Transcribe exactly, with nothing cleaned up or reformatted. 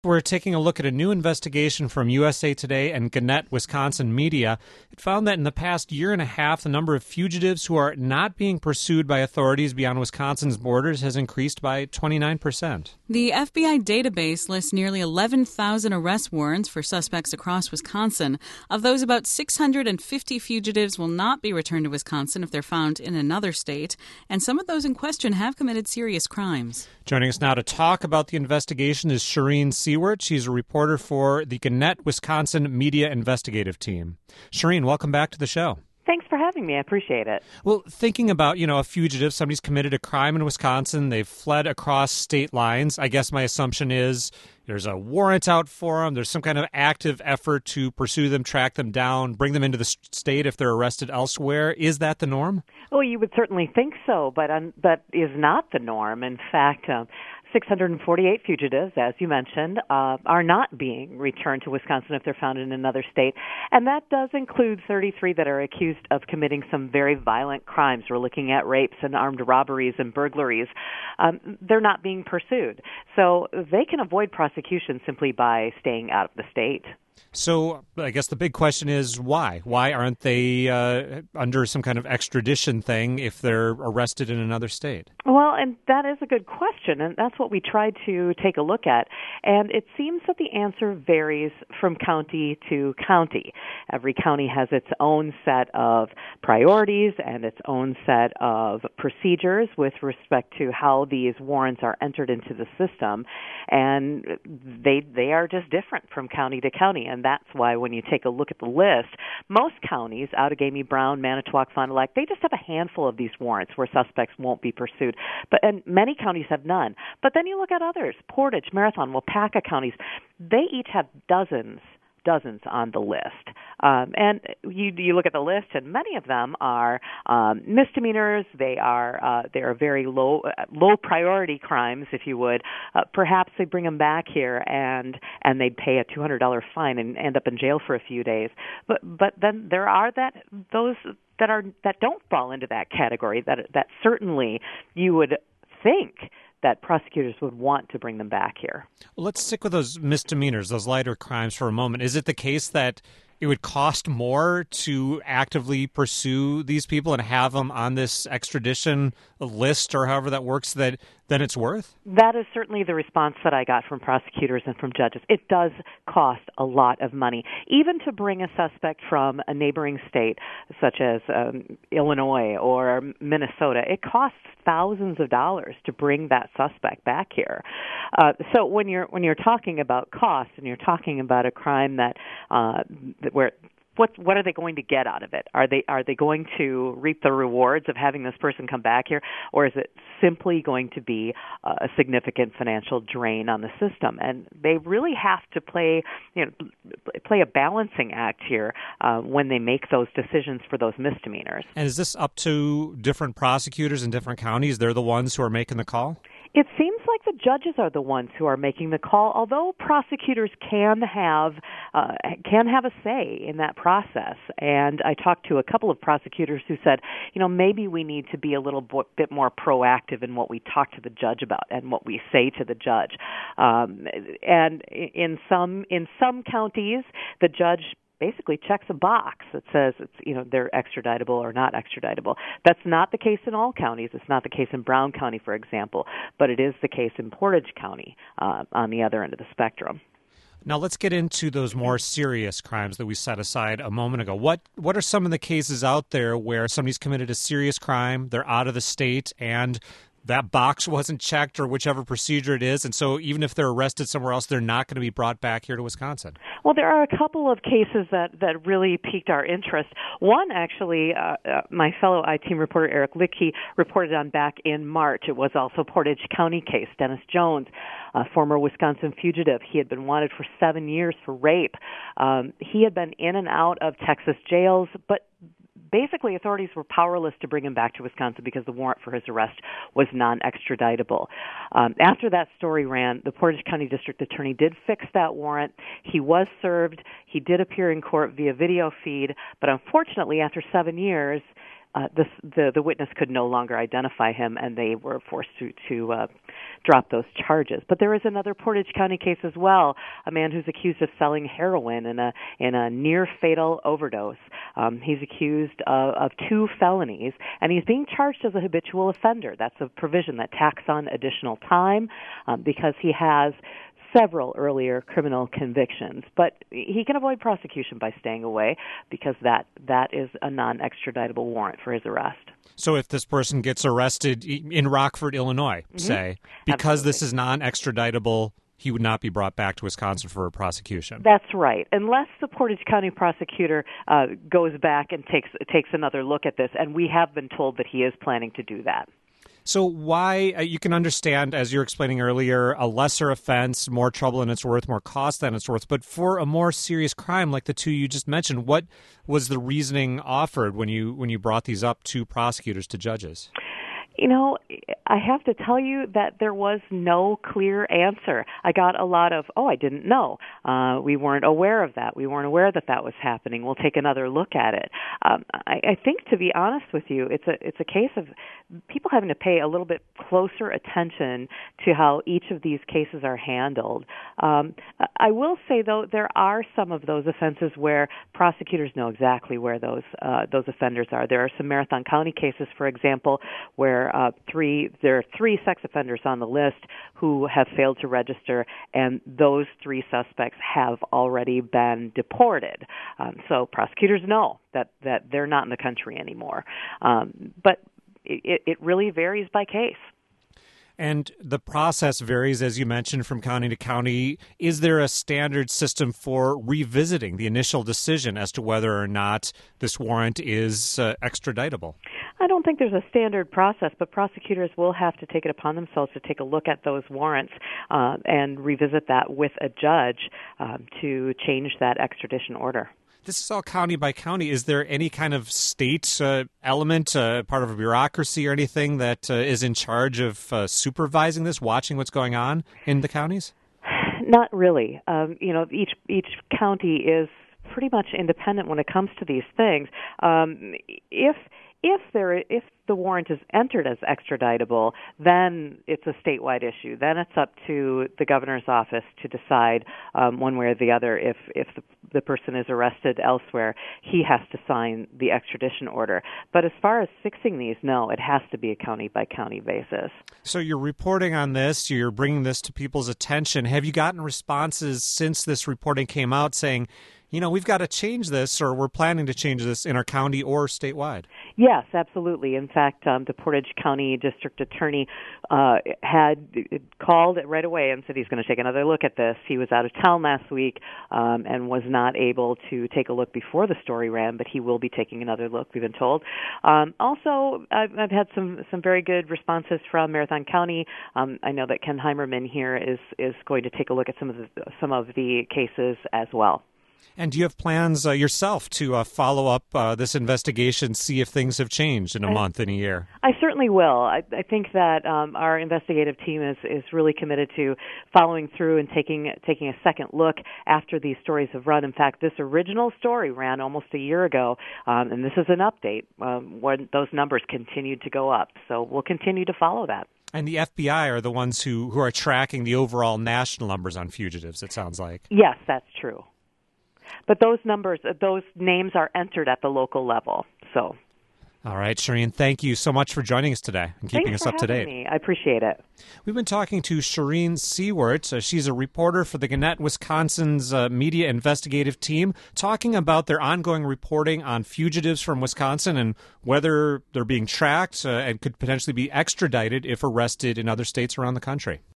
We're taking a look at a new investigation from U S A Today and Gannett, Wisconsin media. It found that in the past year and a half, the number of fugitives who are not being pursued by authorities beyond Wisconsin's borders has increased by twenty-nine percent. The F B I database lists nearly eleven thousand arrest warrants for suspects across Wisconsin. Of those, about six hundred fifty fugitives will not be returned to Wisconsin if they're found in another state, and some of those in question have committed serious crimes. Joining us now to talk about the investigation is Shireen Seward. She's a reporter for the Gannett, Wisconsin Media Investigative Team. Shireen, welcome back to the show. Thanks for having me. I appreciate it. Well, thinking about, you know, a fugitive, somebody's committed a crime in Wisconsin, they've fled across state lines. I guess my assumption is there's a warrant out for them. There's some kind of active effort to pursue them, track them down, bring them into the state if they're arrested elsewhere. Is that the norm? Well, you would certainly think so, but um, that is not the norm. In fact, um, six hundred forty-eight fugitives, as you mentioned, uh, are not being returned to Wisconsin if they're found in another state. And that does include thirty-three that are accused of committing some very violent crimes. We're looking at rapes and armed robberies and burglaries. Um, they're not being pursued. So they can avoid prosecution simply by staying out of the state. So I guess the big question is why? Why aren't they uh, under some kind of extradition thing if they're arrested in another state? Well, and that is a good question, and that's what we tried to take a look at. And it seems that the answer varies from county to county. Every county has its own set of priorities and its own set of procedures with respect to how these warrants are entered into the system, and they they are just different from county to county. And that's why when you take a look at the list, most counties, Outagamie, Brown, Manitowoc, Fond du Lac, they just have a handful of these warrants where suspects won't be pursued. But and many counties have none. But then you look at others, Portage, Marathon, Wapaka counties, they each have dozens dozens on the list. Um, and you you look at the list, and many of them are um, misdemeanors. They are uh, they are very low uh, low priority crimes, if you would. Uh, perhaps they bring them back here and and they'd pay a two hundred dollars fine and end up in jail for a few days. But but then there are that those that are that don't fall into that category. That that certainly you would think that prosecutors would want to bring them back here. Well, let's stick with those misdemeanors, those lighter crimes for a moment. Is it the case that it would cost more to actively pursue these people and have them on this extradition list or however that works that than it's worth? That is certainly the response that I got from prosecutors and from judges. It does cost a lot of money. Even to bring a suspect from a neighboring state, such as um, Illinois or Minnesota, it costs thousands of dollars to bring that suspect back here. Uh, so when you're when you're talking about cost and you're talking about a crime that uh, where What what are they going to get out of it? Are they are they going to reap the rewards of having this person come back here, or is it simply going to be a significant financial drain on the system? And they really have to play you know play a balancing act here uh, when they make those decisions for those misdemeanors. And is this up to different prosecutors in different counties? They're the ones who are making the call? It seems like the judges are the ones who are making the call, although prosecutors can have uh, can have a say in that process. And I talked to a couple of prosecutors who said, you know, maybe we need to be a little bit more proactive in what we talk to the judge about and what we say to the judge. Um, and in some in some counties, the judge basically checks a box that says it's you know they're extraditable or not extraditable. That's not the case in all counties. It's not the case in Brown County, for example, but it is the case in Portage County uh, on the other end of the spectrum. Now let's get into those more serious crimes that we set aside a moment ago. What what are some of the cases out there where somebody's committed a serious crime, they're out of the state, and that box wasn't checked or whichever procedure it is, and so even if they're arrested somewhere else, they're not going to be brought back here to Wisconsin? Well, there are a couple of cases that, that really piqued our interest. One, actually, uh, uh, my fellow I-Team reporter Eric Liedtke reported on back in March. It was also a Portage County case. Dennis Jones, a former Wisconsin fugitive. He had been wanted for seven years for rape. Um, he had been in and out of Texas jails, but basically, authorities were powerless to bring him back to Wisconsin because the warrant for his arrest was non-extraditable. Um, after that story ran, the Portage County District Attorney did fix that warrant. He was served. He did appear in court via video feed, but unfortunately, after seven years, uh, the, the the witness could no longer identify him, and they were forced to to uh, drop those charges. But there is another Portage County case as well, a man who's accused of selling heroin in a in a near fatal overdose. Um, he's accused of, of two felonies, and he's being charged as a habitual offender. That's a provision that tacks on additional time um, because he has several earlier criminal convictions. But he can avoid prosecution by staying away because that that is a non-extraditable warrant for his arrest. So if this person gets arrested in Rockford, Illinois, mm-hmm. say, because Absolutely. This is non-extraditable, he would not be brought back to Wisconsin for a prosecution. That's right, unless the Portage County prosecutor uh, goes back and takes takes another look at this, and we have been told that he is planning to do that. So why, uh, you can understand, as you were explaining earlier, a lesser offense, more trouble than it's worth, more cost than it's worth. But for a more serious crime like the two you just mentioned, what was the reasoning offered when you when you brought these up to prosecutors, to judges? You know, I have to tell you that there was no clear answer. I got a lot of, oh, I didn't know. Uh, we weren't aware of that. We weren't aware that that was happening. We'll take another look at it. Um, I, I think, to be honest with you, it's a it's a case of people having to pay a little bit closer attention to how each of these cases are handled. Um, I will say, though, there are some of those offenses where prosecutors know exactly where those uh, those offenders are. There are some Marathon County cases, for example, where Uh, three, there are three sex offenders on the list who have failed to register, and those three suspects have already been deported. Um, so prosecutors know that, that they're not in the country anymore. Um, but it, it really varies by case. And the process varies, as you mentioned, from county to county. Is there a standard system for revisiting the initial decision as to whether or not this warrant is uh, extraditable? I don't think there's a standard process, but prosecutors will have to take it upon themselves to take a look at those warrants uh, and revisit that with a judge um, to change that extradition order. This is all county by county. Is there any kind of state uh, element, uh, part of a bureaucracy or anything that uh, is in charge of uh, supervising this, watching what's going on in the counties? Not really. Um, you know, each each county is pretty much independent when it comes to these things. Um, if if there if the warrant is entered as extraditable, then it's a statewide issue. Then it's up to the governor's office to decide um, one way or the other. If if the, the person is arrested elsewhere, he has to sign the extradition order. But as far as fixing these, no, it has to be a county-by-county basis. So you're reporting on this, you're bringing this to people's attention. Have you gotten responses since this reporting came out saying, you know, we've got to change this, or we're planning to change this in our county or statewide? Yes, absolutely. In fact, um, the Portage County District Attorney uh, had called right away and said he's going to take another look at this. He was out of town last week um, and was not able to take a look before the story ran, but he will be taking another look, we've been told. Um, also, I've, I've had some, some very good responses from Marathon County. Um, I know that Ken Heimerman here is, is going to take a look at some of the, some of the cases as well. And do you have plans uh, yourself to uh, follow up uh, this investigation, see if things have changed in a I, month, in a year? I certainly will. I, I think that um, our investigative team is, is really committed to following through and taking taking a second look after these stories have run. In fact, this original story ran almost a year ago, um, and this is an update um, when those numbers continued to go up. So we'll continue to follow that. And the F B I are the ones who, who are tracking the overall national numbers on fugitives, it sounds like. Yes, that's true. But those numbers, those names are entered at the local level. So, all right, Shireen, thank you so much for joining us today and keeping Thanks us up to date. Me. I appreciate it. We've been talking to Shireen Siewert. Uh, she's a reporter for the Gannett, Wisconsin's uh, media investigative team, talking about their ongoing reporting on fugitives from Wisconsin and whether they're being tracked uh, and could potentially be extradited if arrested in other states around the country.